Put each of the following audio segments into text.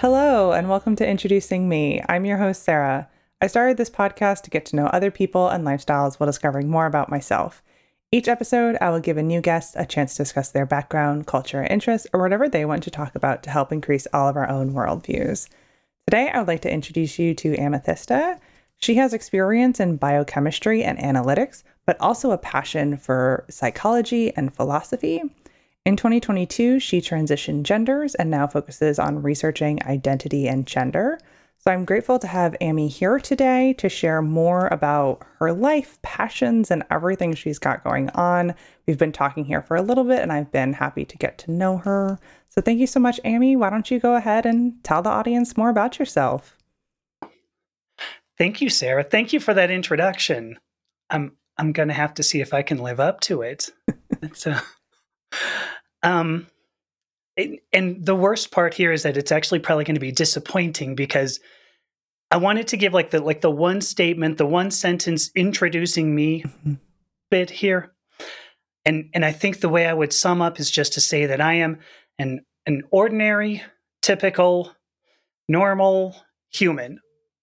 Hello, and welcome to Introducing Me. I'm your host, Sarah. I started this podcast to get to know other people and lifestyles while discovering more about myself. Each episode, I will give a new guest a chance to discuss their background, culture, interests, or whatever they want to talk about to help increase all of our own worldviews. Today, I would like to introduce you to Amethysta. She has experience in biochemistry and analytics, but also a passion for psychology and philosophy. In 2022, she transitioned genders and now focuses on researching identity and gender. So I'm grateful to have Amy here today to share more about her life, passions, and everything she's got going on. We've been talking here for a little bit, and I've been happy to get to know her. So thank you so much, Amy. Why don't you go ahead and tell the audience more about yourself? Thank you, Sarah. Thank you for that introduction. I'm going to have to see if I can live up to it. It's and the worst part here is that it's actually probably going to be disappointing because I wanted to give like the one statement, the one sentence introducing me bit here. And I think the way I would sum up is just to say that I am an ordinary, typical, normal human.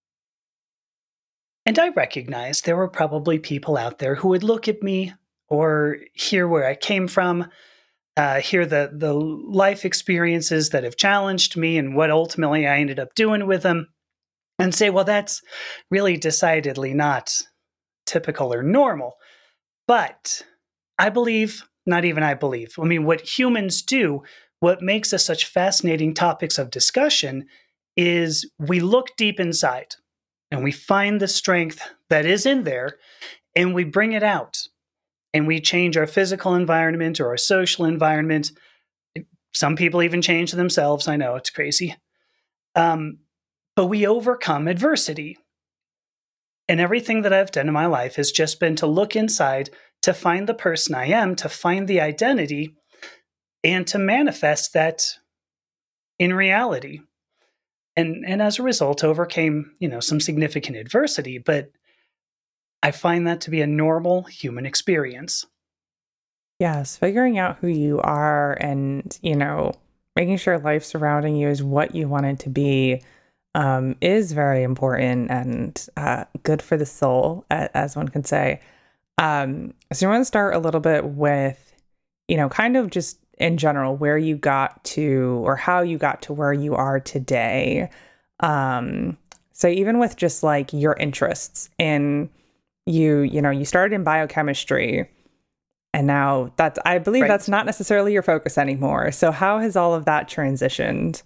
And I recognize there were probably people out there who would look at me or hear where I came from, hear the life experiences that have challenged me and what ultimately I ended up doing with them, and say, well, that's really decidedly not typical or normal. But I believe, not even I believe, I mean, what humans do, what makes us such fascinating topics of discussion is we look deep inside and we find the strength that is in there and we bring it out and we change our physical environment or our social environment. Some people even change themselves. I know it's crazy. But we overcome adversity. And everything that I've done in my life has just been to look inside, to find the person I am, to find the identity, and to manifest that in reality. And as a result, overcame, some significant adversity. But I find that to be a normal human experience. Yes, figuring out who you are and, making sure life surrounding you is what you want it to be is very important and good for the soul, as one can say. So I want to start a little bit with, kind of just in general, where you got to or how you got to where you are today. So even with just like your interests in you started in biochemistry and now I believe Right. that's not necessarily your focus anymore. So how has all of that transitioned?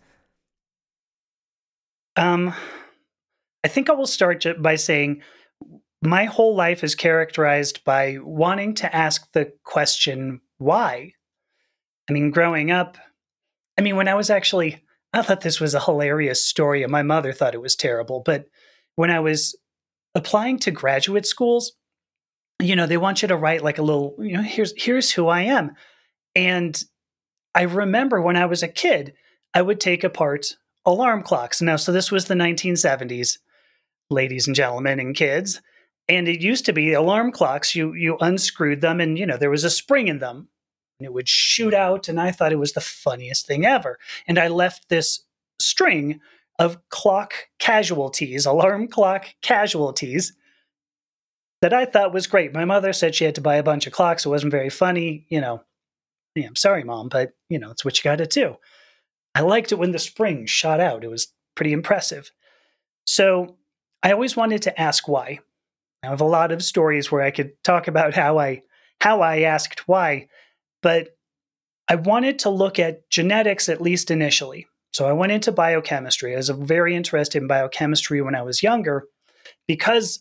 I think I will start by saying my whole life is characterized by wanting to ask the question, why? I mean, growing up, when I thought this was a hilarious story and my mother thought it was terrible. But when I was applying to graduate schools, they want you to write like a little, here's who I am. And I remember when I was a kid, I would take apart alarm clocks. Now, so this was the 1970s, ladies and gentlemen and kids. And it used to be alarm clocks, you unscrewed them and, there was a spring in them and it would shoot out. And I thought it was the funniest thing ever. And I left this string of alarm clock casualties that I thought was great. My mother said she had to buy a bunch of clocks. It wasn't very funny. Yeah, I'm sorry, Mom, but, it's what you got to do. I liked it when the spring shot out. It was pretty impressive. So I always wanted to ask why. I have a lot of stories where I could talk about how I asked why, but I wanted to look at genetics at least initially. So I went into biochemistry. I was very interested in biochemistry when I was younger because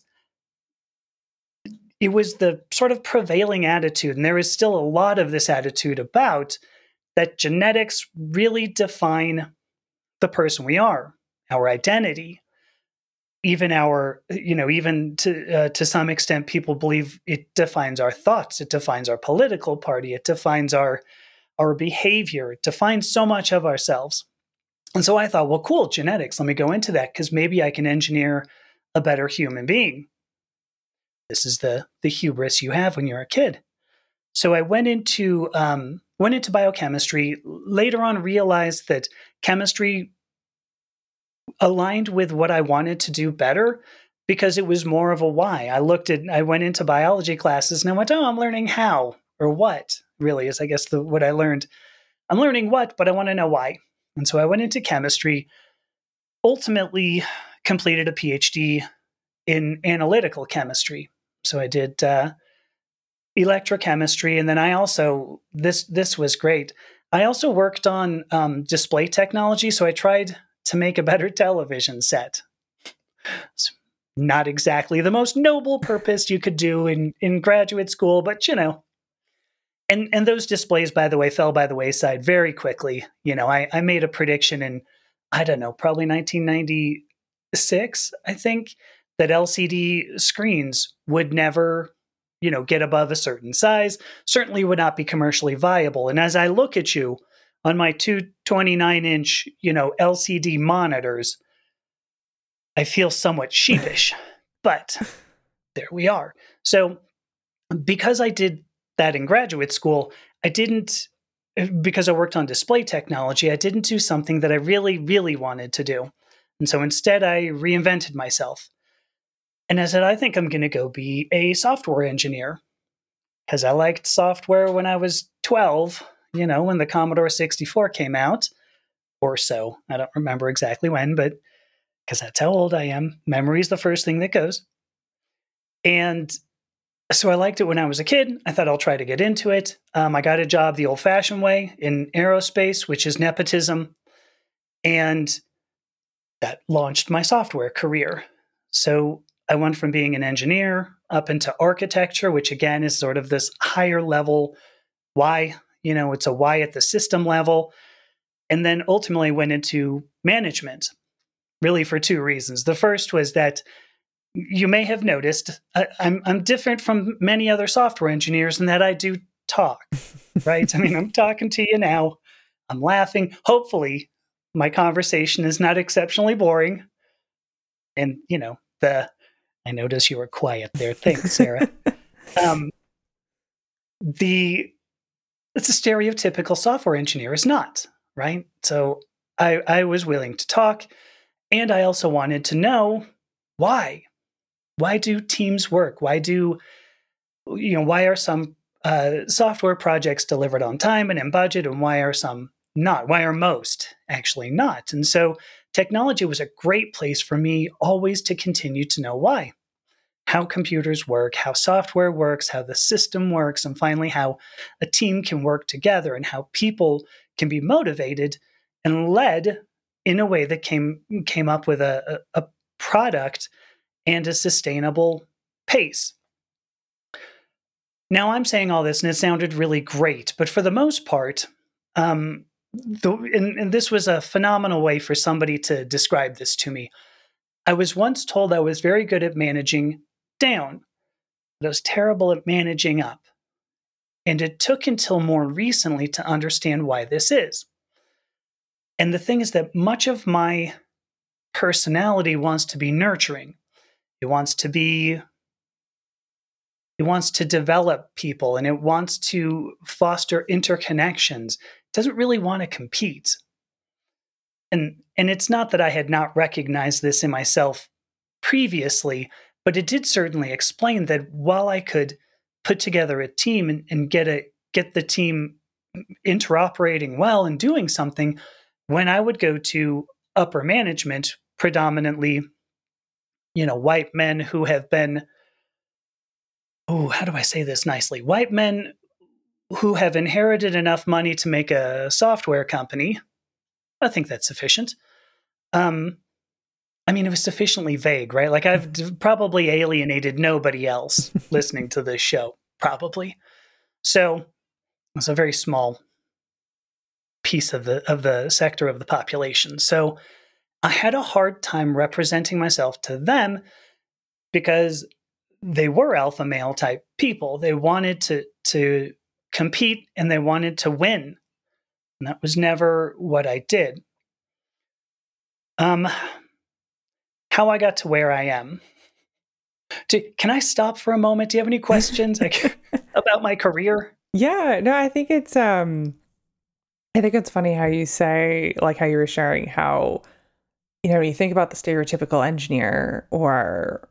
it was the sort of prevailing attitude, and there is still a lot of this attitude about that genetics really define the person we are, our identity, even even to some extent, people believe it defines our thoughts, it defines our political party, it defines our behavior, it defines so much of ourselves. And so I thought, well, cool, genetics. Let me go into that because maybe I can engineer a better human being. This is the hubris you have when you're a kid. So I went into biochemistry. Later on, realized that chemistry aligned with what I wanted to do better because it was more of a why. I went into biology classes and I went, oh, I'm learning how or what really is, I guess, what I learned. I'm learning what, but I want to know why. And so I went into chemistry, ultimately completed a PhD in analytical chemistry. So I did electrochemistry, and then I also this was great. I also worked on display technology, so I tried to make a better television set. It's not exactly the most noble purpose you could do in graduate school, but and those displays, by the way, fell by the wayside very quickly. I made a prediction in, I don't know, probably 1996, I think, that LCD screens would never, get above a certain size, certainly would not be commercially viable. And as I look at you on my two 29-inch, LCD monitors, I feel somewhat sheepish, but there we are. So because I did that in graduate school, because I worked on display technology, I didn't do something that I really, really wanted to do. And so instead, I reinvented myself. And I said, I think I'm going to go be a software engineer because I liked software when I was 12, when the Commodore 64 came out or so. I don't remember exactly when, but because that's how old I am. Memory is the first thing that goes. And so I liked it when I was a kid. I thought I'll try to get into it. I got a job the old-fashioned way in aerospace, which is nepotism. And that launched my software career. So I went from being an engineer up into architecture, which again is sort of this higher level why, it's a why at the system level. And then ultimately went into management, really for two reasons. The first was that you may have noticed I'm different from many other software engineers in that I do talk, right? I mean, I'm talking to you now. I'm laughing. Hopefully, my conversation is not exceptionally boring. And, I notice you were quiet there. Thanks, Sarah. It's a stereotypical software engineer is not, right? So I was willing to talk, and I also wanted to know why. Why do teams work? Why are some software projects delivered on time and in budget, and why are some not? Why are most actually not? And so technology was a great place for me always to continue to know why. How computers work, how software works, how the system works, and finally how a team can work together and how people can be motivated and led in a way that came up with a product and a sustainable pace. Now, I'm saying all this, and it sounded really great, but for the most part, and this was a phenomenal way for somebody to describe this to me. I was once told I was very good at managing down, but I was terrible at managing up. And it took until more recently to understand why this is. And the thing is that much of my personality wants to be nurturing. It wants to develop people, and it wants to foster interconnections. It doesn't really want to compete. And it's not that I had not recognized this in myself previously, but it did certainly explain that while I could put together a team and get the team interoperating well and doing something, when I would go to upper management, predominantly, white men who have been, how do I say this nicely? White men who have inherited enough money to make a software company. I think that's sufficient. It was sufficiently vague, right? Like I've probably alienated nobody else listening to this show, probably. So it's a very small piece of the sector of the population. So I had a hard time representing myself to them because they were alpha male type people. They wanted to compete and they wanted to win. And that was never what I did. How I got to where I am. Can I stop for a moment? Do you have any questions about my career? Yeah, no, I think it's funny how you say, like how you were sharing how you think about the stereotypical engineer or,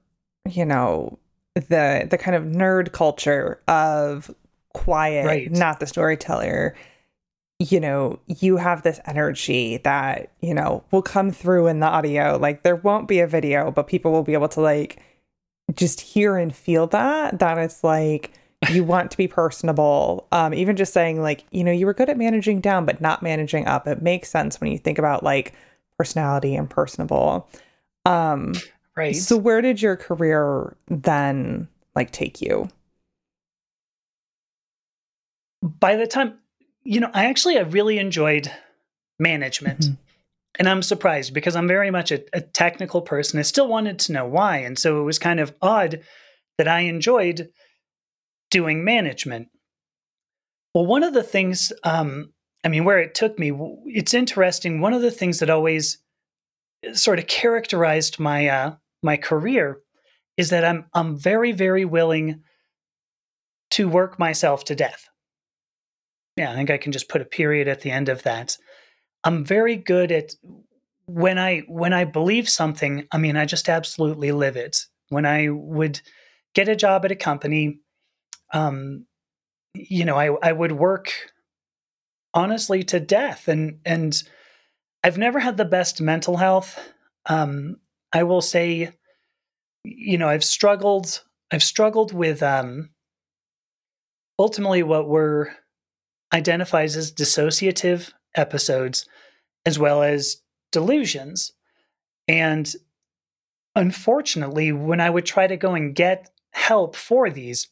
the kind of nerd culture of quiet, Right. not the storyteller. You have this energy that, will come through in the audio. Like there won't be a video, but people will be able to like just hear and feel that it's like you want to be personable. Even just saying like, you were good at managing down, but not managing up. It makes sense when you think about like personality and personable. So Right. where did your career then like take you? By the time, I really enjoyed management. Mhm. And I'm surprised because I'm very much a technical person. I still wanted to know why. And so it was kind of odd that I enjoyed doing management. Well, one of the things, where it took me, it's interesting. One of the things that always sort of characterized my career is that I'm very, very willing to work myself to death. Yeah, I think I can just put a period at the end of that. I'm very good at when I believe something, I just absolutely live it. When I would get a job at a company, um, I would work honestly to death, and I've never had the best mental health. Um, I will say, I've struggled. I've struggled with ultimately what were identified as dissociative episodes, as well as delusions, and unfortunately, when I would try to go and get help for these,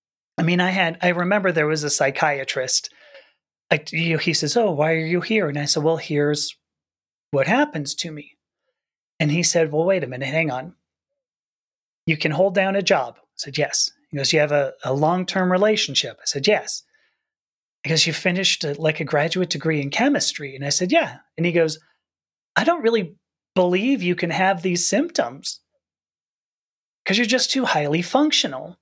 I remember there was a psychiatrist. He says, "Oh, why are you here?" And I said, "Well, here's what happens to me." And he said, "Well, wait a minute, hang on. You can hold down a job." I said, "Yes." He goes, "You have a long term relationship?" I said, "Yes." Because you finished like a graduate degree in chemistry. And I said, "Yeah." And he goes, "I don't really believe you can have these symptoms because you're just too highly functional."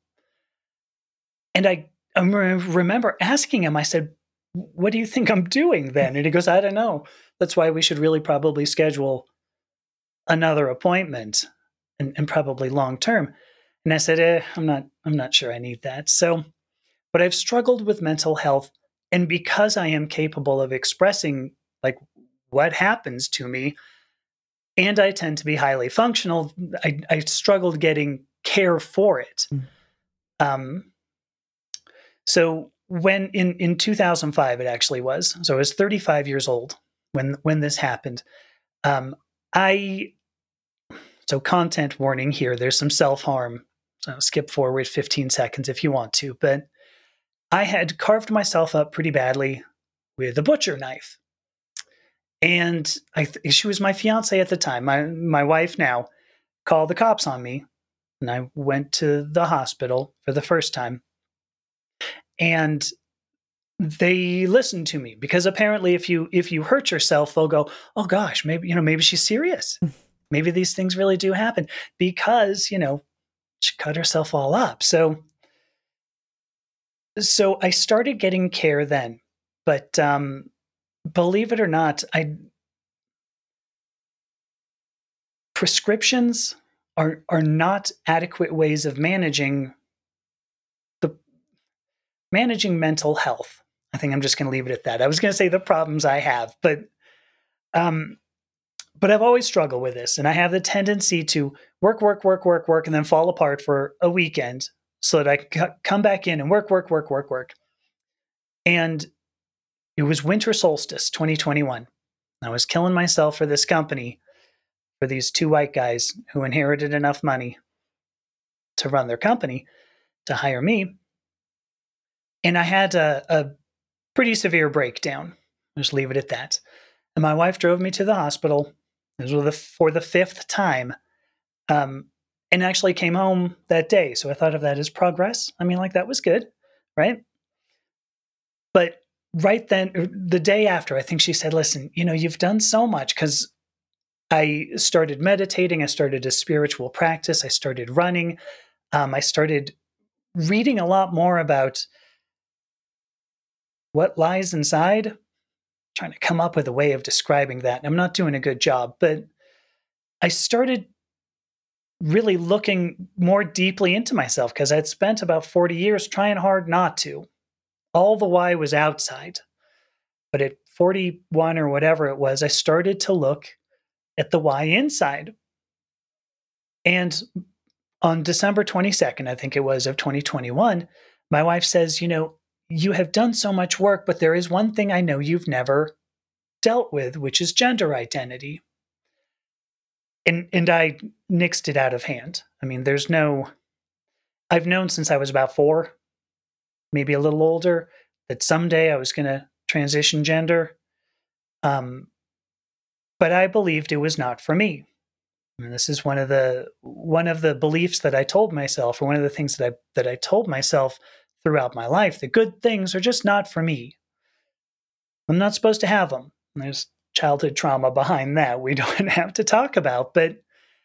And I remember asking him, I said, "What do you think I'm doing then?" And he goes, "I don't know. That's why we should really probably schedule another appointment and probably long term." And I said, I'm not sure I need that. So, but I've struggled with mental health. And because I am capable of expressing like what happens to me, and I tend to be highly functional, I struggled getting care for it. Um, So when in 2005 it actually was. So I was 35 years old when this happened. Um, I so content warning here. There's some self harm. So skip forward 15 seconds if you want to. But I had carved myself up pretty badly with a butcher knife, and she was my fiance at the time. My wife now called the cops on me, and I went to the hospital for the first time. And they listen to me because apparently if you hurt yourself, they'll go, "Oh gosh, maybe she's serious. Maybe these things really do happen," because she cut herself all up. So I started getting care then. But believe it or not, I prescriptions are not adequate ways of the managing mental health. I think I'm just going to leave it at that. I was going to say the problems I have, um but I've always struggled with this, and I have the tendency to work, work, work, work, work, and then fall apart for a weekend so that I can come back in and work, work, work, work, work. And it was winter solstice 2021. I was killing myself for this company, for these two white guys who inherited enough money to run their company to hire me. And I had a pretty severe breakdown. I'll just leave it at that. And my wife drove me to the hospital. This was for the fifth time. Um, and actually came home that day. So I thought of that as progress. That was good, right? But right then, the day after, I think she said, "Listen, you've done so much," because I started meditating. I started a spiritual practice. I started running. I started reading a lot more about what lies inside, trying to come up with a way of describing that. And I'm not doing a good job, but I started really looking more deeply into myself because I'd spent about 40 years trying hard not to. All the why was outside. But at 41 or whatever it was, I started to look at the why inside. And on December 22nd, I think it was, of 2021, my wife says, you have done so much work, but there is one thing I know you've never dealt with, which is gender identity. And I nixed it out of hand. I mean, I've known since I was about 4, maybe a little older, that someday I was going to transition gender. But I believed it was not for me. And this is one of the beliefs that I told myself, or one of the things that I told myself throughout my life. The good things are just not for me. I'm not supposed to have them. And there's childhood trauma behind that we don't have to talk about. But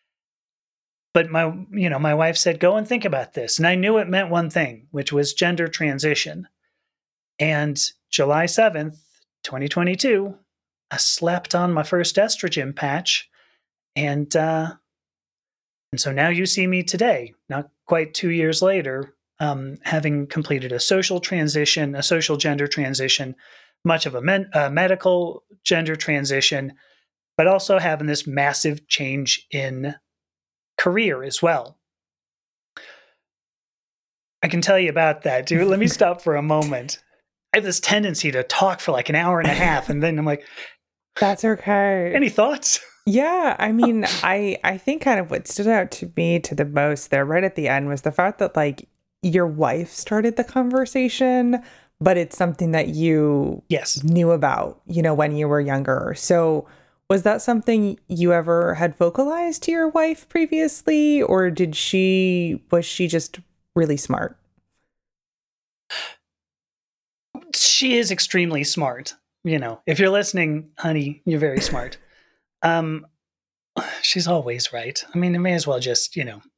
my wife said, go and think about this. And I knew it meant one thing, which was gender transition. And July 7th, 2022, I slapped on my first estrogen patch. And so now you see me today, not quite 2 years later, having completed a social gender transition, much of a medical gender transition, but also having this massive change in career as well. I can tell you about that, dude. Let me stop for a moment. I have this tendency to talk for like an hour and a half, and then I'm like, that's okay. Any thoughts? Yeah, I mean, I think kind of what stood out to me to the most there right at the end was the fact that like your wife started the conversation, but it's something that you knew about, when you were younger. So was that something you ever had vocalized to your wife previously, or was she just really smart? She is extremely smart. If you're listening, honey, you're very smart. She's always right. I mean, it may as well just,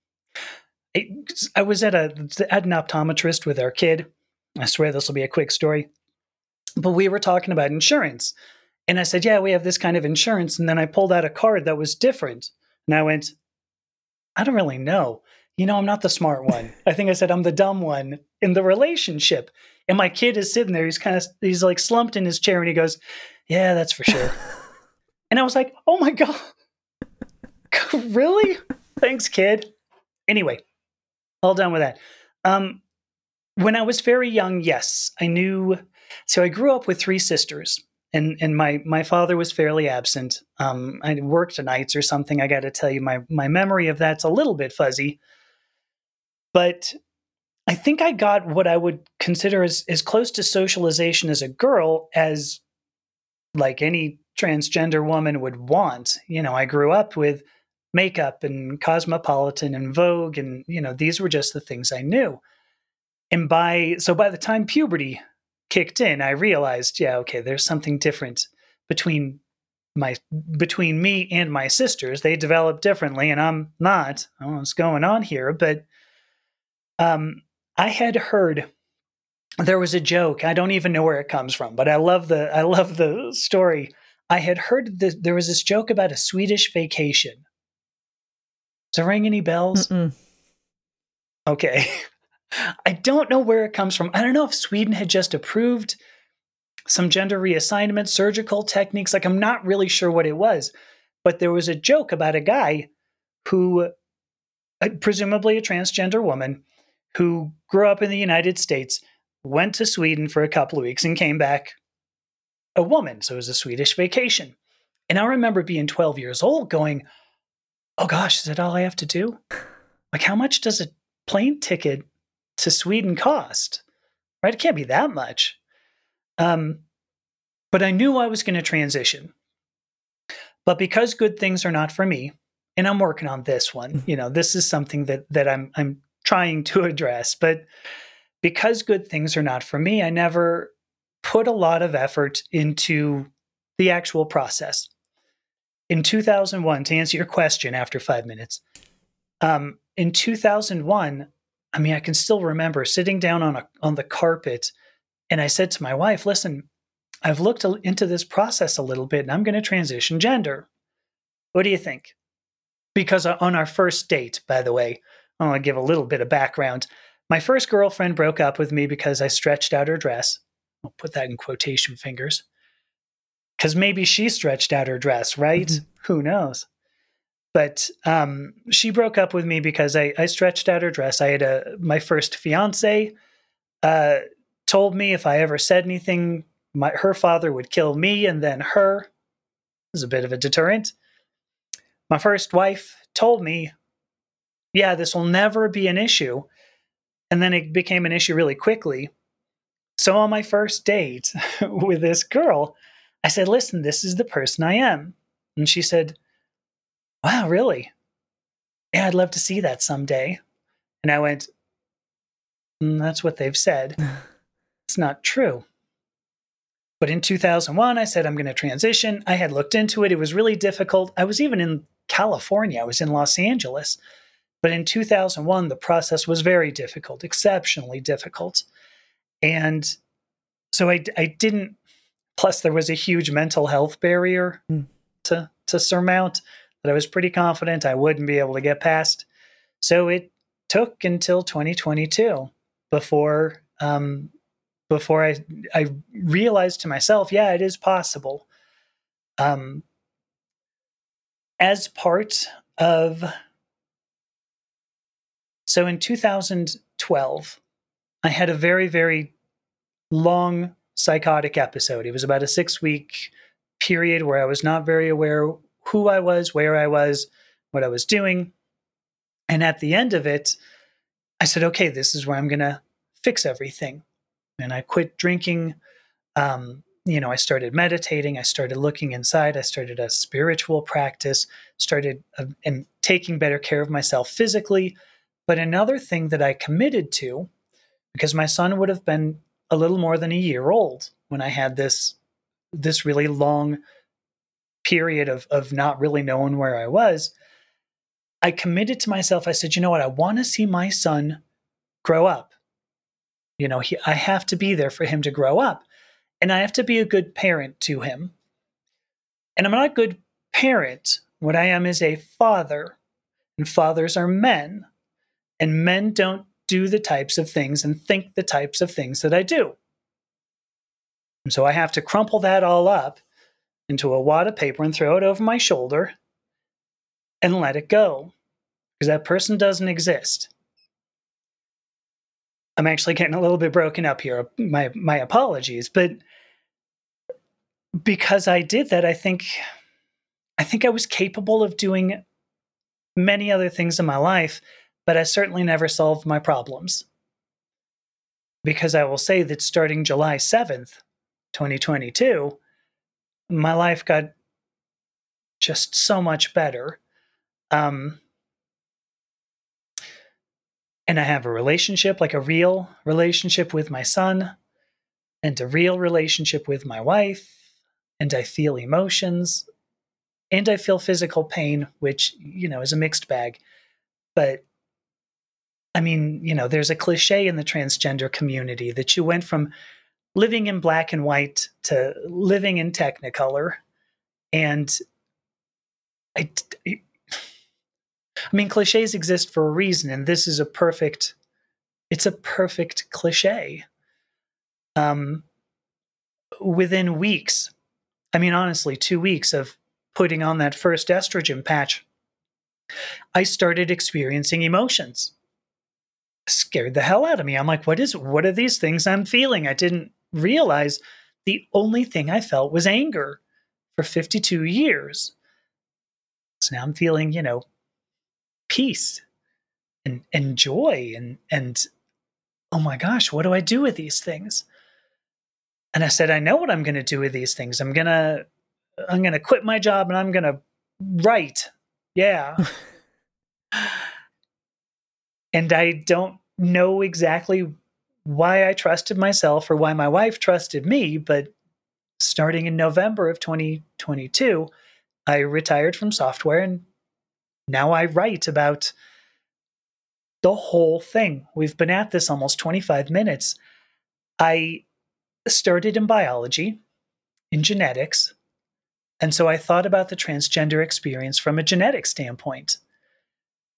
I was at an optometrist with our kid. I swear this will be a quick story. But we were talking about insurance. And I said, yeah, we have this kind of insurance. And then I pulled out a card that was different. And I went, I don't really know. I'm not the smart one. I think I said I'm the dumb one in the relationship. And my kid is sitting there. He's like slumped in his chair and he goes, yeah, that's for sure. And I was like, oh my God. Really? Thanks, kid. Anyway, all done with that. When I was very young, yes, I knew. So I grew up with 3 sisters, and my father was fairly absent. I worked nights or something. I got to tell you, my memory of that's a little bit fuzzy. But I think I got what I would consider as close to socialization as a girl as like any transgender woman would want. I grew up with makeup and Cosmopolitan and Vogue, and these were just the things I knew. And by the time puberty kicked in, I realized, yeah, okay, there's something different between me and my sisters. They develop differently, and I'm not. I don't know what's going on here, but I had heard there was a joke. I don't even know where it comes from, but I love the story. I had heard that there was this joke about a Swedish vacation. Does it ring any bells? Mm-mm. Okay. I don't know where it comes from. I don't know if Sweden had just approved some gender reassignment, surgical techniques. Like, I'm not really sure what it was. But there was a joke about a guy who, presumably a transgender woman, who grew up in the United States, went to Sweden for a couple of weeks and came back a woman. So it was a Swedish vacation. And I remember being 12 years old going, oh gosh, is that all I have to do? Like, how much does a plane ticket to Sweden cost? Right? It can't be that much. But I knew I was going to transition. But because good things are not for me, and I'm working on this one, this is something that I'm trying to address. But because good things are not for me, I never put a lot of effort into the actual process. In 2001, to answer your question after 5 minutes, in 2001, I mean, I can still remember sitting down on the carpet, and I said to my wife, listen, I've looked into this process a little bit, and I'm going to transition gender. What do you think? because on our first date, by the way, I want to give a little bit of background. My first girlfriend broke up with me because I stretched out her dress. I'll put that in quotation fingers. Because maybe she stretched out her dress, right? Mhm. Who knows? But she broke up with me because I stretched out her dress. I had my first fiance uh, told me if I ever said anything, her father would kill me and then her. It was a bit of a deterrent. My first wife told me, yeah, this will never be an issue. And then it became an issue really quickly. So on my first date with this girl, I said, listen, this is the person I am. And she said, wow, really? Yeah, I'd love to see that someday. And I went, that's what they've said. It's not true. But in 2001, I said, I'm going to transition. I had looked into it. It was really difficult. I was even in California. I was in Los Angeles. But in 2001, the process was very difficult, exceptionally difficult. And so I didn't, plus there was a huge mental health barrier Mm. to surmount that I was pretty confident I wouldn't be able to get past. So it took until 2022 before I realized to myself, yeah, it is possible. As part of So in 2012, I had a very, very long psychotic episode. It was about a 6-week period where I was not very aware who I was, where I was, what I was doing. And at the end of it, I said, okay, this is where I'm going to fix everything. And I quit drinking. I started meditating. I started looking inside. I started a spiritual practice, started and taking better care of myself physically. But another thing that I committed to, because my son would have been a little more than a year old when I had this really long period of not really knowing where I was, I committed to myself. I said, you know what? I want to see my son grow up. I have to be there for him to grow up. And I have to be a good parent to him. And I'm not a good parent. What I am is a father. And fathers are men. And men don't do the types of things and think the types of things that I do. And so I have to crumple that all up into a wad of paper and throw it over my shoulder and let it go. Because that person doesn't exist. I'm actually getting a little bit broken up here. My apologies. But because I did that, I think I was capable of doing many other things in my life, but I certainly never solved my problems. Because I will say that starting July 7th, 2022, my life got just so much better. And I have a relationship, like a real relationship with my son, and a real relationship with my wife, and I feel emotions, and I feel physical pain, which, is a mixed bag. But I mean, there's a cliche in the transgender community that you went from living in black and white to living in technicolor. And I mean, cliches exist for a reason, and this is it's a perfect cliche. Within weeks, I mean, honestly, 2 weeks of putting on that first estrogen patch, I started experiencing emotions. Scared the hell out of me. I'm like, what are these things I'm feeling? I didn't realize the only thing I felt was anger for 52 years. So now I'm feeling, peace and joy and oh my gosh, what do I do with these things? And I said, I know what I'm going to do with these things. I'm going to quit my job and I'm going to write. Yeah. And I don't know exactly why I trusted myself or why my wife trusted me, but starting in November of 2022, I retired from software and now I write about the whole thing. We've been at this almost 25 minutes. I started in biology, in genetics, and so I thought about the transgender experience from a genetic standpoint.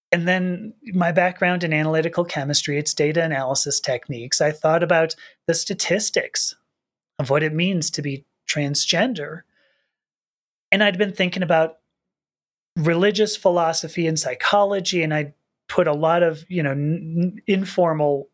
And then my background in analytical chemistry, it's data analysis techniques. I thought about the statistics of what it means to be transgender. And I'd been thinking about religious philosophy and psychology, and I put a lot of informal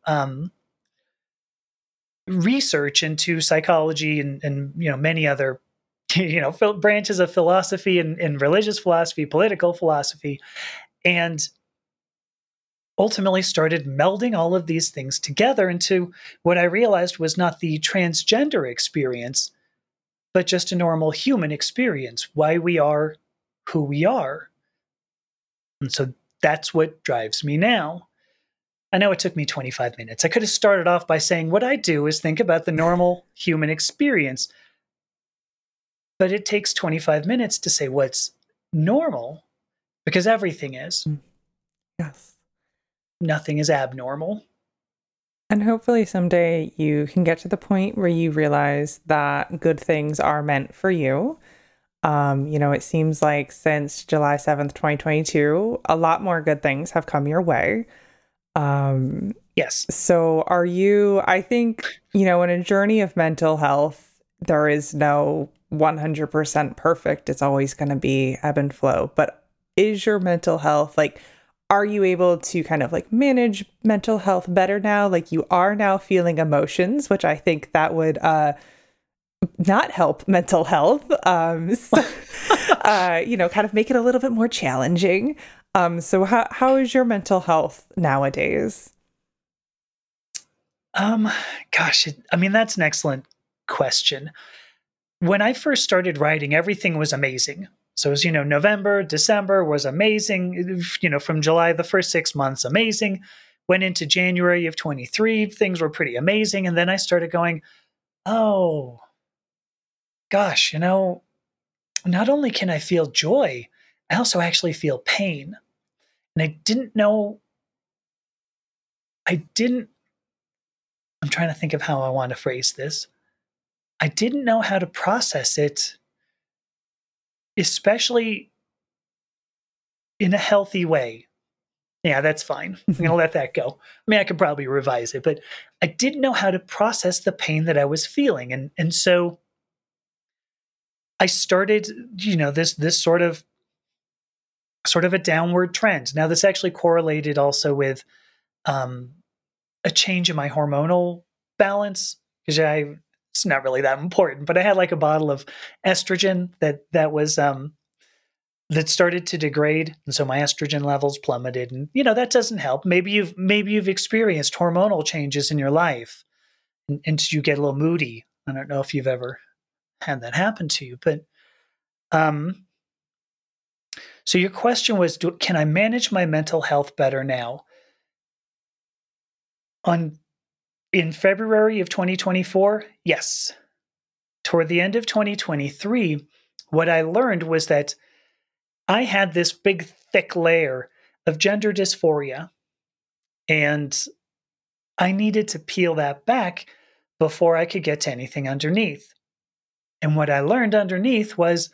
research into psychology and many other branches of philosophy and religious philosophy, political philosophy, and ultimately started melding all of these things together into what I realized was not the transgender experience, but just a normal human experience, why we are who we are. And so that's what drives me now. I know it took me 25 minutes. I could have started off by saying what I do is think about the normal human experience, but it takes 25 minutes to say what's normal because everything is. Yes. Nothing is abnormal. And hopefully someday you can get to the point where you realize that good things are meant for you. It seems like since July 7th, 2022, a lot more good things have come your way. Yes. So are you, I think, in a journey of mental health, there is no 100% perfect. It's always going to be ebb and flow. But is your mental health, are you able to kind of manage mental health better now? You are now feeling emotions, which I think that would not help mental health. Kind of make it a little bit more challenging. So how is your mental health nowadays? Gosh, that's an excellent question. When I first started writing, everything was amazing. So as November, December was amazing. From July, the first 6 months, amazing. Went into January of 23, things were pretty amazing. And then I started going, oh, gosh, not only can I feel joy, I also actually feel pain. And I'm trying to think of how I want to phrase this. I didn't know how to process it, especially in a healthy way. Yeah, that's fine. I'm going to let that go. I could probably revise it, but I didn't know how to process the pain that I was feeling. And so I started, this sort of a downward trend. Now, this actually correlated also with a change in my hormonal balance because it's not really that important, but I had a bottle of estrogen that was that started to degrade, and so my estrogen levels plummeted, and that doesn't help. Maybe you've experienced hormonal changes in your life, and you get a little moody. I don't know if you've ever had that happen to you, but so your question was, can I manage my mental health better now? In February of 2024, yes. Toward the end of 2023, what I learned was that I had this big, thick layer of gender dysphoria, and I needed to peel that back before I could get to anything underneath. And what I learned underneath was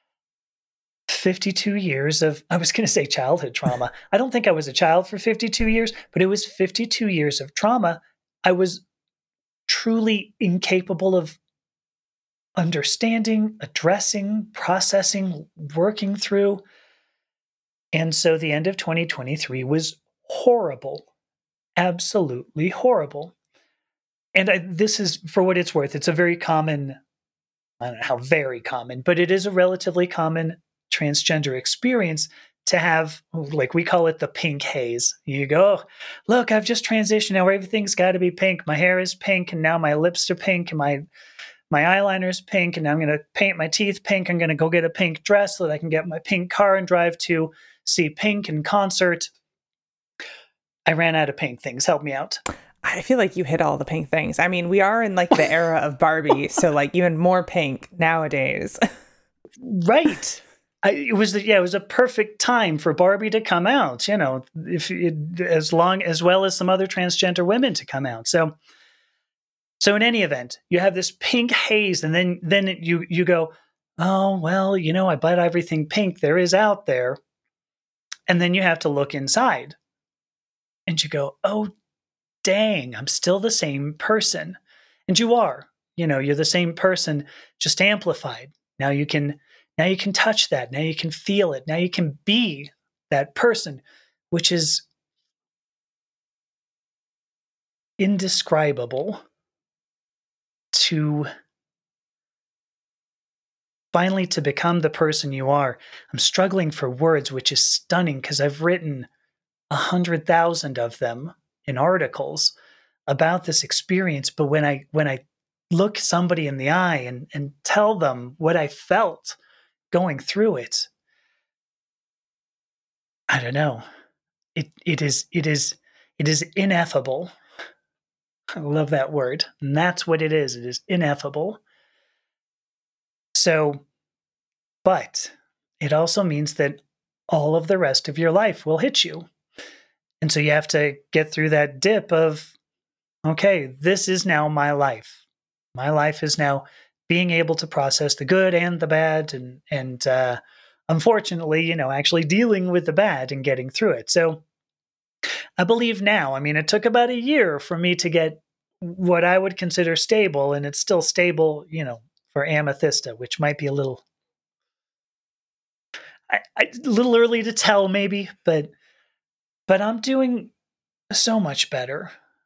52 years of, I was going to say childhood trauma. I don't think I was a child for 52 years, but it was 52 years of trauma. I was truly incapable of understanding, addressing, processing, working through. And so the end of 2023 was horrible, absolutely horrible. And this is, for what it's worth, it's a very common, I don't know how very common, but it is a relatively common transgender experience to have, we call it the pink haze. You go, oh, look, I've just transitioned. Now everything's got to be pink. My hair is pink, and now my lips are pink, and my eyeliner is pink, and now I'm going to paint my teeth pink. I'm going to go get a pink dress so that I can get my pink car and drive to see Pink in concert. I ran out of pink things. Help me out. I feel like you hit all the pink things. We are in the era of Barbie, so even more pink nowadays. Right. It was a perfect time for Barbie to come out, as well as some other transgender women to come out. So in any event, you have this pink haze, and then you go, oh, well, I bet everything pink there is out there. And then you have to look inside and you go, oh, dang, I'm still the same person. And you are, you're the same person, just amplified. Now you can touch that. Now you can feel it. Now you can be that person, which is indescribable to finally to become the person you are. I'm struggling for words, which is stunning because I've written 100,000 of them in articles about this experience. But when I look somebody in the eye and tell them what I felt going through it, I don't know. It is ineffable. I love that word. And that's what it is. It is ineffable. So, but it also means that all of the rest of your life will hit you. And so you have to get through that dip of, okay, this is now my life. My life is now being able to process the good and the bad, and unfortunately, actually dealing with the bad and getting through it. So I believe now, it took about a year for me to get what I would consider stable, and it's still stable, for Amethysta, which might be a little little early to tell maybe, but I'm doing so much better.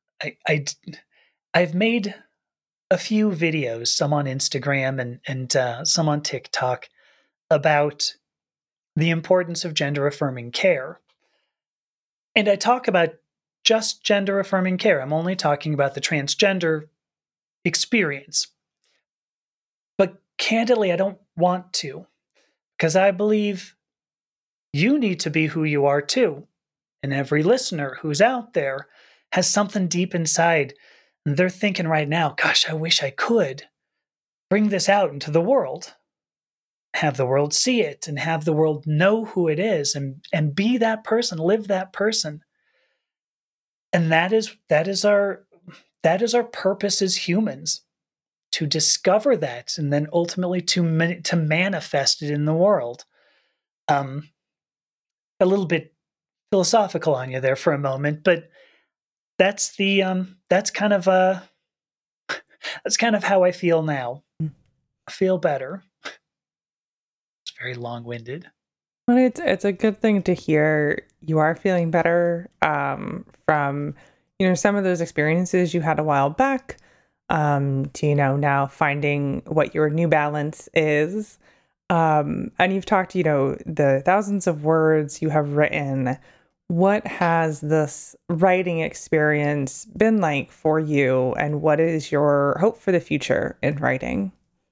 I've made a few videos, some on Instagram and some on TikTok, about the importance of gender affirming care. And I talk about just gender affirming care. I'm only talking about the transgender experience. But candidly, I don't want to, because I believe you need to be who you are too. And every listener who's out there has something deep inside. And they're thinking right now, gosh, I wish I could bring this out into the world, have the world see it, and have the world know who it is, and be that person, live that person. And that is our purpose as humans, to discover that and then ultimately to manifest it in the world. A little bit philosophical on you there for a moment, but that's kind of how I feel now. I feel better. It's very long-winded. Well, it's a good thing to hear you are feeling better from some of those experiences you had a while back to now finding what your new balance is. And you've talked, the thousands of words you have written. What has this writing experience been like for you, and what is your hope for the future in writing?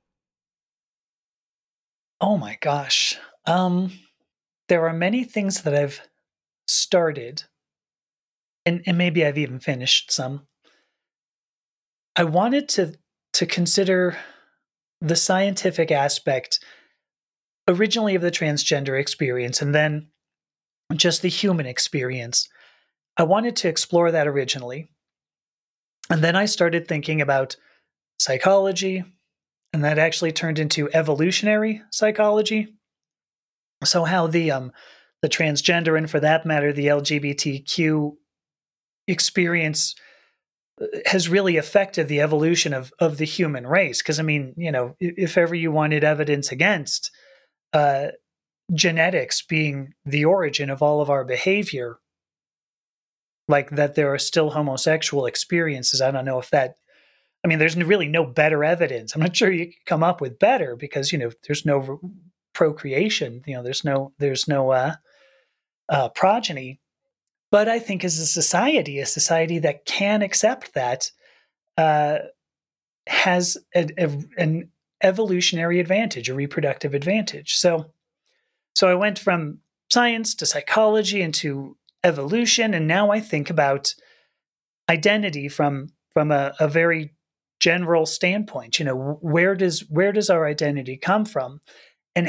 Oh my gosh. There are many things that I've started, and maybe I've even finished some. I wanted to consider the scientific aspect originally of the transgender experience, and then just the human experience. I wanted to explore that originally. And then I started thinking about psychology, and that actually turned into evolutionary psychology. So how the transgender, and for that matter the LGBTQ experience, has really affected the evolution of the human race. Because if ever you wanted evidence against uh, genetics being the origin of all of our behavior, like that there are still homosexual experiences. I don't know if that, there's really no better evidence. I'm not sure you could come up with better, because, there's no procreation, there's no progeny. But I think as a society that can accept that, uh, has an evolutionary advantage, a reproductive advantage. So I went from science to psychology and to evolution, and now I think about identity from a very general standpoint. Where does our identity come from, and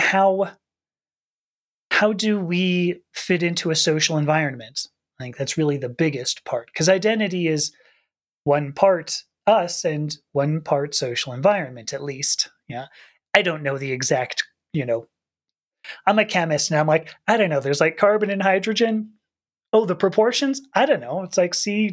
how do we fit into a social environment? I think that's really the biggest part, because identity is one part us and one part social environment, at least. Yeah, I don't know the exact I'm a chemist, and I'm like, I don't know. There's like carbon and hydrogen. Oh, the proportions? I don't know. It's like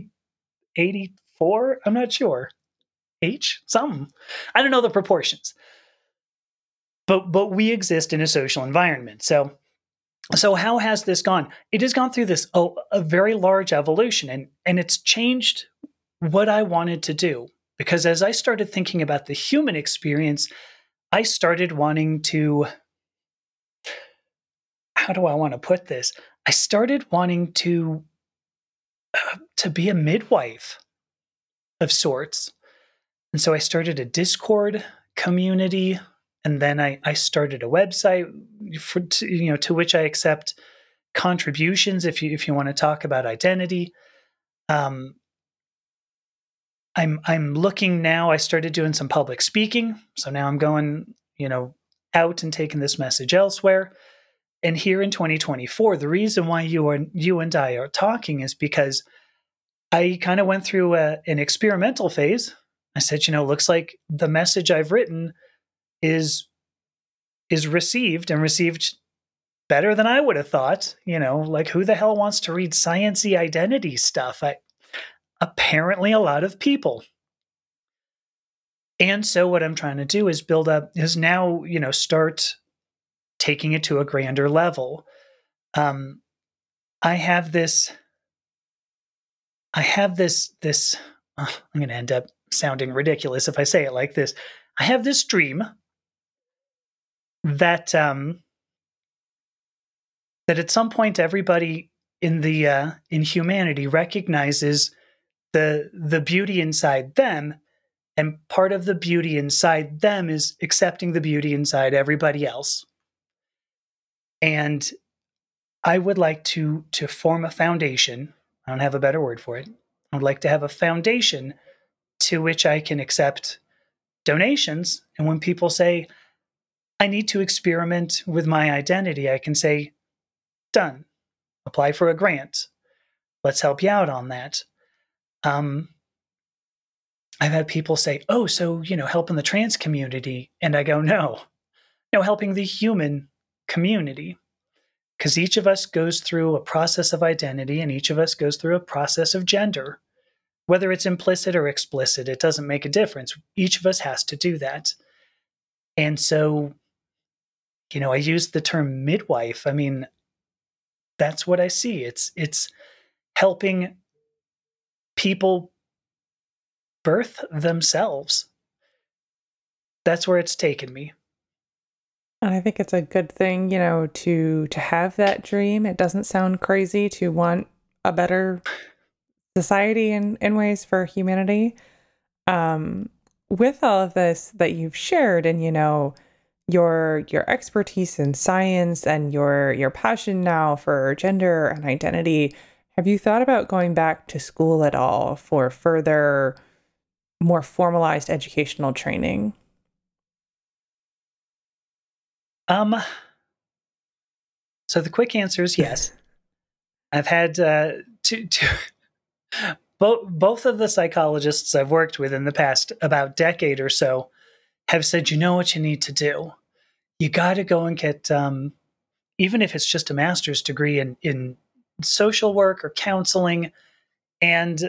C84. I'm not sure. H something. I don't know the proportions. But we exist in a social environment. So how has this gone? It has gone through this a very large evolution, and it's changed what I wanted to do. Because as I started thinking about the human experience, I started wanting to, how do I want to put this? I started wanting to be a midwife of sorts. And so I started a Discord community, and then I started a website to which I accept contributions if you want to talk about identity. Um, I'm looking now. I started doing some public speaking, so now I'm going out and taking this message elsewhere. And here in 2024, the reason why you and I are talking is because I kind of went through an experimental phase. I said, looks like the message I've written is received and received better than I would have thought. Like who the hell wants to read science-y identity stuff? Apparently a lot of people. And so what I'm trying to do is now, start taking it to a grander level. I have this, I'm going to end up sounding ridiculous if I say it like this. I have this dream that that at some point everybody in humanity recognizes the beauty inside them, and part of the beauty inside them is accepting the beauty inside everybody else. And I would like to form a foundation. I don't have a better word for it. I would like to have a foundation to which I can accept donations. And when people say, I need to experiment with my identity, I can say, done. Apply for a grant. Let's help you out on that. I've had people say, oh, so, helping the trans community. And I go, no, helping the human community. Because each of us goes through a process of identity, and each of us goes through a process of gender. Whether it's implicit or explicit, it doesn't make a difference. Each of us has to do that. And so, I use the term midwife. I mean, that's what I see. It's helping people birth themselves. That's where it's taken me. And I think it's a good thing, to have that dream. It doesn't sound crazy to want a better society in ways for humanity. With all of this that you've shared, and your expertise in science and your passion now for gender and identity, have you thought about going back to school at all for further, more formalized educational training? So the quick answer is yes. I've had two both of the psychologists I've worked with in the past about decade or so have said, you know what you need to do? You got to go and get, even if it's just a master's degree in social work or counseling. And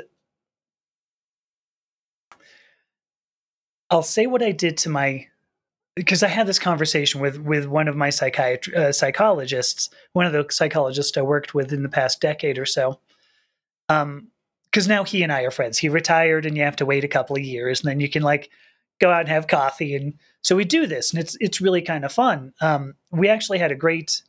I'll say what I did to because I had this conversation with one of my psychologists, one of the psychologists I worked with in the past decade or so. Because now he and I are friends. He retired, and you have to wait a couple of years, and then you can go out and have coffee. And so we do this, and it's really kind of fun. We actually had a great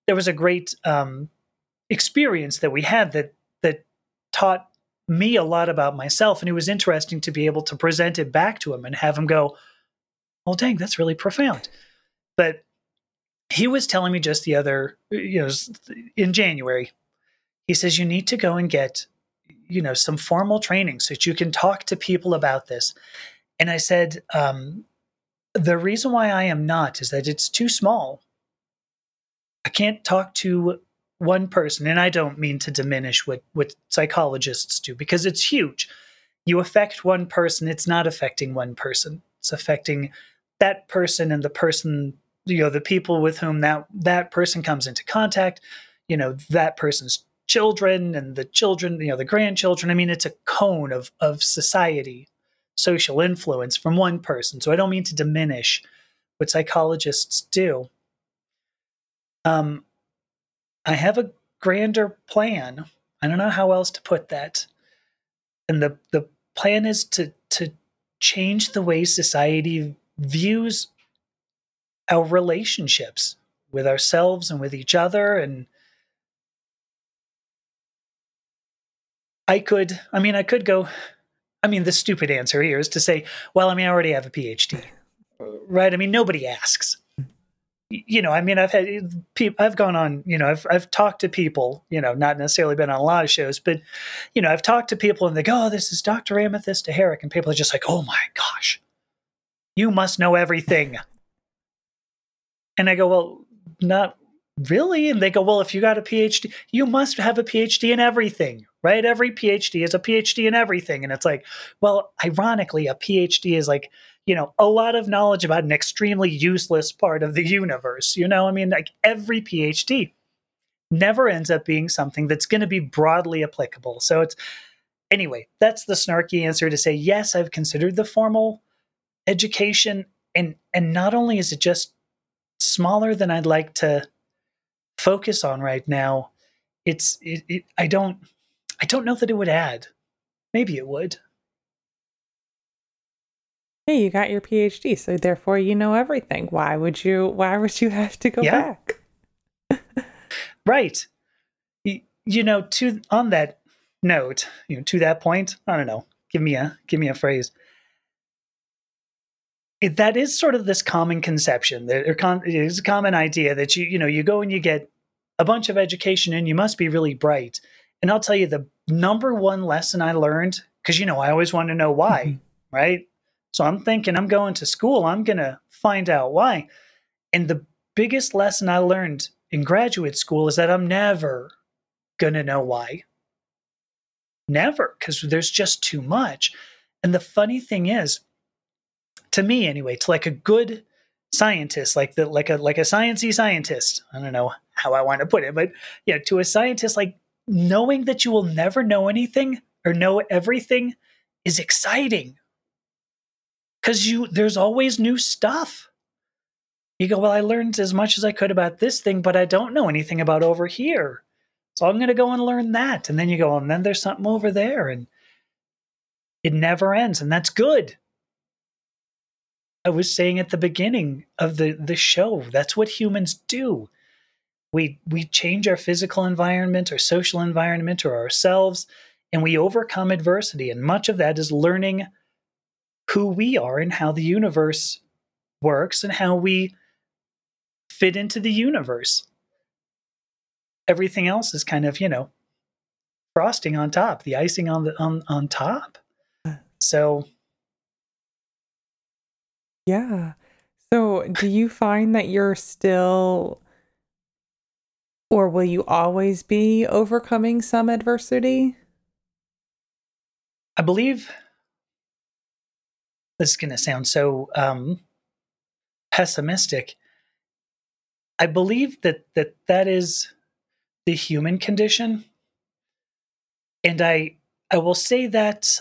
experience that we had that taught me a lot about myself, and it was interesting to be able to present it back to him and have him go, "Oh, dang, that's really profound." But he was telling me just the other, in January, he says, you need to go and get some formal training so that you can talk to people about this. And I said, the reason why I am not is that it's too small. I can't talk to one person. And I don't mean to diminish what psychologists do, because it's huge. You affect one person, it's not affecting one person. It's affecting that person and the person the people with whom that person comes into contact, that person's children and the children, the grandchildren. I mean, it's a cone of society, social influence from one person. So I don't mean to diminish what psychologists do. I have a grander plan. I don't know how else to put that. And the plan is to change the way society views our relationships with ourselves and with each other. And I could go, the stupid answer here is to say, well, I already have a PhD, right? Nobody asks. I've gone on, I've talked to people, not necessarily been on a lot of shows, but, I've talked to people and they go, oh, this is Dr. Amethyst Herrick. And people are just like, oh my gosh, you must know everything. And I go, well, not really. And they go, well, if you got a PhD, you must have a PhD in everything, right? Every PhD is a PhD in everything. And it's like, well, ironically, a PhD is like, a lot of knowledge about an extremely useless part of the universe. Like every PhD never ends up being something that's going to be broadly applicable. So anyway, that's the snarky answer to say, yes, I've considered the formal education. And not only is it just smaller than I'd like to focus on right now, I don't know that it would add. Maybe it would. Hey, you got your PhD, so therefore you know everything. Why would you have to go back? Right. On that note, to that point, I don't know. Give me a phrase. That is sort of this common conception, it's a common idea that you go and you get a bunch of education and you must be really bright. And I'll tell you the number one lesson I learned, because I always want to know why, right? So I'm thinking I'm going to school, I'm going to find out why. And the biggest lesson I learned in graduate school is that I'm never going to know why. Never, because there's just too much. And the funny thing is, to me anyway, to like a good scientist, like a sciencey scientist, I don't know how I want to put it, but to a scientist, like knowing that you will never know anything or know everything is exciting. Because there's always new stuff. You go, well, I learned as much as I could about this thing, but I don't know anything about over here. So I'm going to go and learn that. And then you go, and then there's something over there. And it never ends. And that's good. I was saying at the beginning of the show, that's what humans do. We change our physical environment, our social environment, or ourselves, and we overcome adversity. And much of that is learning who we are and how the universe works and how we fit into the universe. Everything else is kind of, frosting on top, the icing on top. So yeah. So do you find that you're still, or will you always be overcoming some adversity? I believe this is going to sound so pessimistic. I believe that is the human condition. And I will say that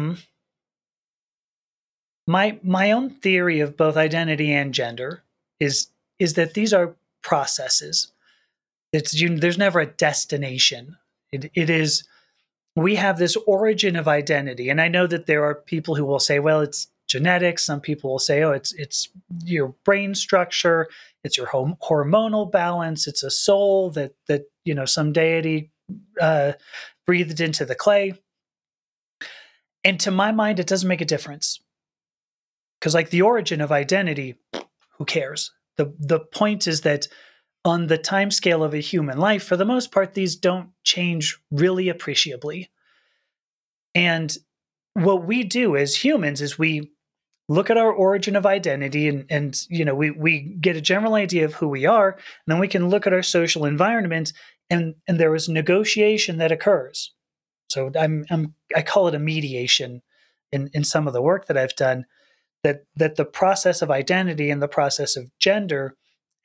my own theory of both identity and gender is that these are processes. There's never a destination. It is, we have this origin of identity. And I know that there are people who will say, well, it's genetics. Some people will say, oh, it's your brain structure, it's your hormonal balance, it's a soul that some deity breathed into the clay. And to my mind, it doesn't make a difference. Because like the origin of identity, who cares? The point is that on the time scale of a human life, for the most part, these don't change really appreciably. And what we do as humans is we look at our origin of identity and we get a general idea of who we are, and then we can look at our social environment and there is negotiation that occurs. So I call it a mediation in some of the work that I've done, that the process of identity and the process of gender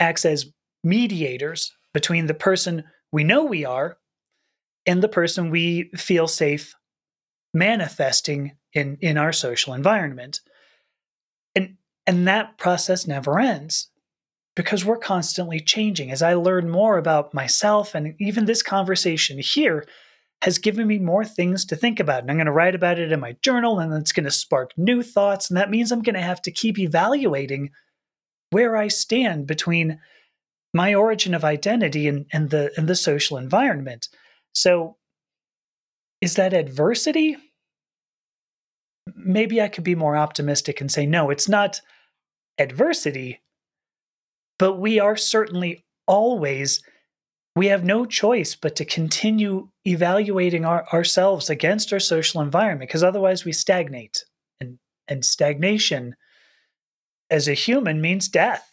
acts as mediators between the person we know we are and the person we feel safe manifesting in our social environment. And that process never ends because we're constantly changing. As I learn more about myself, and even this conversation here has given me more things to think about. And I'm going to write about it in my journal, and it's going to spark new thoughts. And that means I'm going to have to keep evaluating where I stand between my origin of identity and the social environment. So is that adversity? Maybe I could be more optimistic and say, no, it's not adversity, but we are certainly always, we have no choice but to continue evaluating ourselves against our social environment, because otherwise we stagnate. And stagnation as a human means death.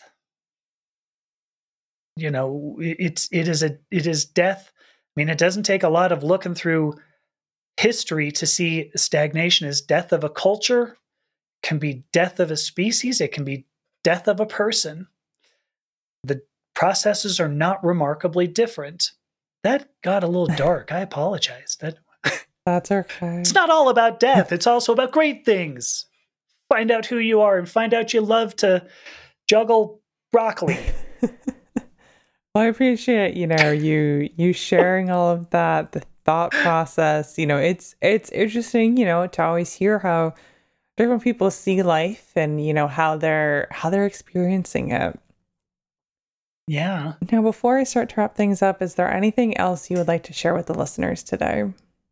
You know, it is death. I mean, it doesn't take a lot of looking through history to see stagnation as death of a culture, can be death of a species, it can be death of a person. The processes are not remarkably different. That got a little dark. I apologize. That's okay. It's not all about death. It's also about great things. Find out who you are and find out you love to juggle broccoli. Well, I appreciate, you sharing all of that, the thought process. It's interesting, to always hear how different people see life and, how they're experiencing it. Yeah. Now, before I start to wrap things up, is there anything else you would like to share with the listeners today?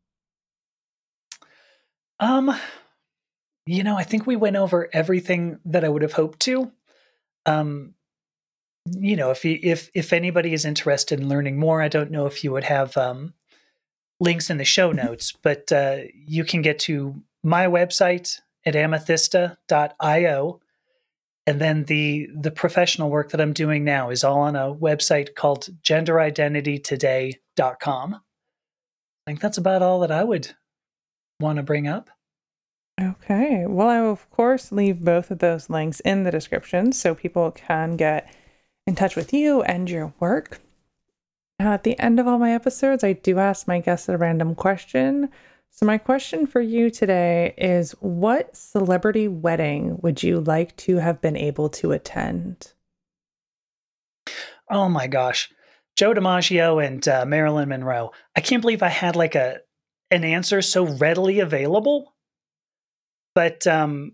I think we went over everything that I would have hoped to. If anybody is interested in learning more, I don't know if you would have links in the show notes, but you can get to my website at amethysta.io. And then the professional work that I'm doing now is all on a website called genderidentitytoday.com. I think that's about all that I would want to bring up. Okay. Well, I will, of course, leave both of those links in the description so people can get in touch with you and your work. Now, at the end of all my episodes, I do ask my guests a random question. So my question for you today is, what celebrity wedding would you like to have been able to attend? Oh my gosh. Joe DiMaggio and Marilyn Monroe. I can't believe I had an answer so readily available. But Joe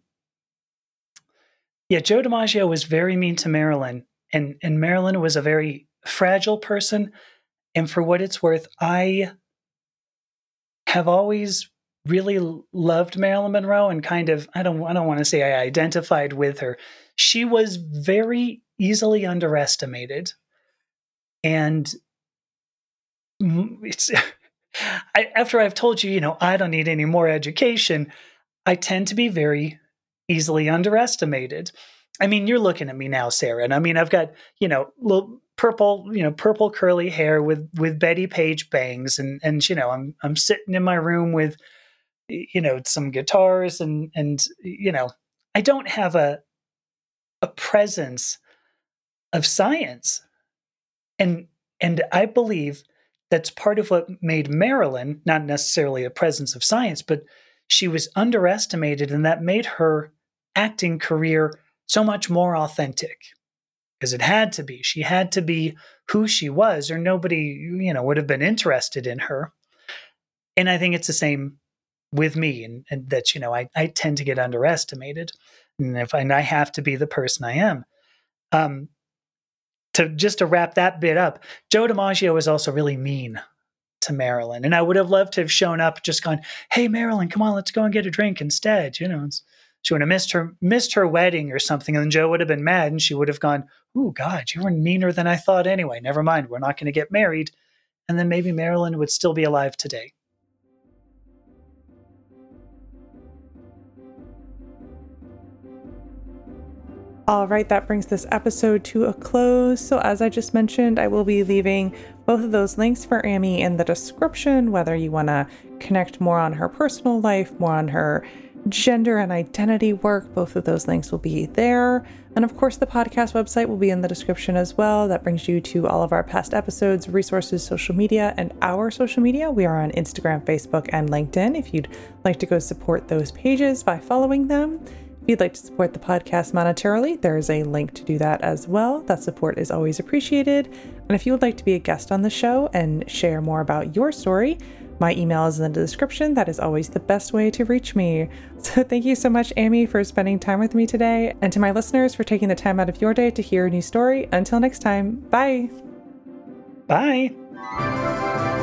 DiMaggio was very mean to Marilyn, and Marilyn was a very fragile person. And for what it's worth, I have always really loved Marilyn Monroe and kind of, I don't want to say I identified with her. She was very easily underestimated. And after I've told you, I don't need any more education, I tend to be very easily underestimated. I mean, you're looking at me now, Sarah, and I mean, I've got, little purple curly hair with Betty Page bangs, and I'm sitting in my room with, some guitars and I don't have a presence of science. And I believe that's part of what made Marilyn, not necessarily a presence of science, but she was underestimated, and that made her acting career so much more authentic. Because it had to be. She had to be who she was, or nobody, would have been interested in her. And I think it's the same with me, and that, I tend to get underestimated, and I have to be the person I am. To wrap that bit up, Joe DiMaggio was also really mean to Marilyn, and I would have loved to have shown up, just gone, "Hey, Marilyn, come on, let's go and get a drink instead." She would have missed her wedding or something, and Joe would have been mad, and she would have gone, "Ooh, God, you were meaner than I thought anyway. Never mind, we're not going to get married." And then maybe Marilyn would still be alive today. All right, that brings this episode to a close. So as I just mentioned, I will be leaving both of those links for Amy in the description, whether you want to connect more on her personal life, more on her gender and identity work. Both of those links will be there. And of course, the podcast website will be in the description as well. That brings you to all of our past episodes, resources, social media, and our social media. We are on Instagram, Facebook, and LinkedIn if you'd like to go support those pages by following them. If you'd like to support the podcast monetarily, there is a link to do that as well. That support is always appreciated. And if you would like to be a guest on the show and share more about your story, my email is in the description. That is always the best way to reach me. So thank you so much, Amy, for spending time with me today, and to my listeners for taking the time out of your day to hear a new story. Until next time, bye. Bye.